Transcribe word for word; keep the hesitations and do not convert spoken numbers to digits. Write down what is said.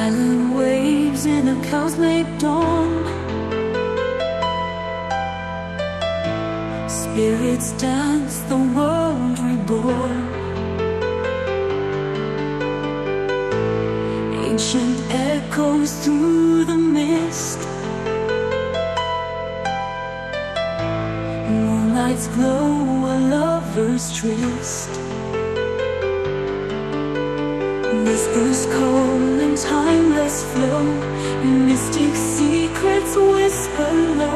Silent waves in a cloud's late dawn. Spirits dance, the world reborn. Ancient echoes through the mist. Moonlight's glow, a lover's tryst. Whispers call in timeless flow, and mystic secrets whisper low.